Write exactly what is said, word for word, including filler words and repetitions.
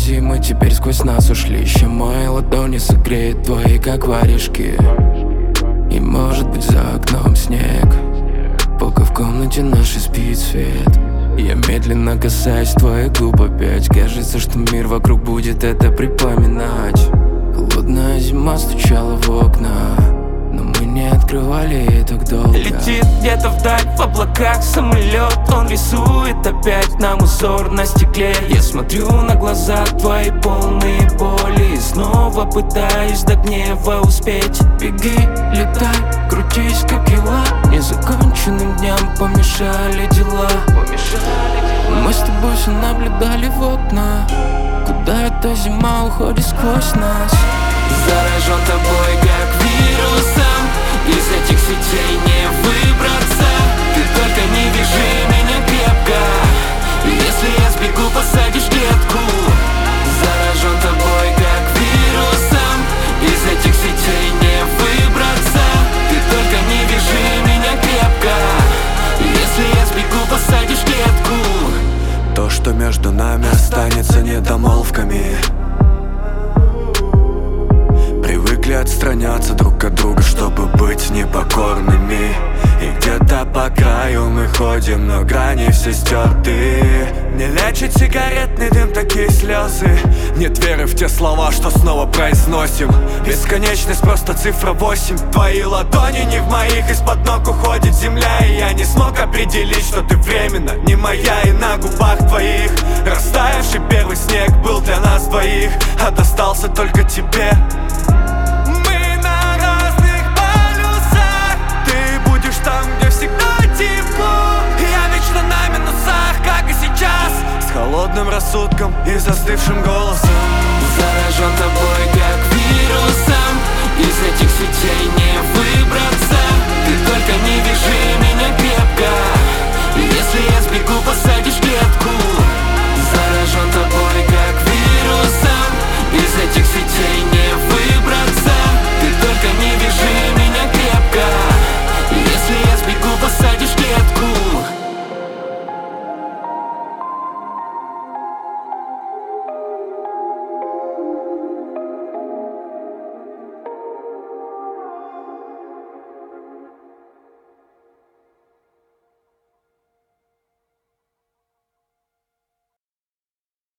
зимы теперь сквозь нас ушли. Еще мои ладони согреют твои, как варежки. И может быть за окном снег, пока в комнате нашей спит свет. Я медленно касаюсь твоих губ опять. Кажется, что мир вокруг будет это припоминать. Холодная зима стучала в окна, но мы не открывали так долго. Летит где-то вдаль в облаках самолет. Он рисует опять нам узор на стекле. Я смотрю на глаза твои полные боли и снова пытаюсь до гнева успеть. Беги, летай, крутись как ела. Незаконченным дням помешали дела. Мы с тобой все наблюдали в окна, куда эта зима уходит сквозь нас. Заражен тобой как вирусом, из этих сетей не выбраться. Ты только не вяжи меня крепко, если я сбегу, посадишь клетку. Заражен тобой как вирусом, из этих сетей не выбраться. Ты только не вяжи меня крепко, если я сбегу, посадишь клетку. То, что между нами останется недомолвками. Привыкли отстраняться друг от друга, чтобы быть непокорными. И где-то по краю мы ходим, но грани все стерты. Не лечит сигаретный дым такие слезы. Нет веры в те слова, что снова произносим. Бесконечность просто цифра восемь. Твои ладони не в моих, из-под ног уходит земля. И я не смог определить, что ты временно не моя. И на губах твоих растаявший первый снег был для нас двоих, а достался только тебе. Холодным рассудком и застывшим голосом. Заражен тобой как вирусом, из этих сетей не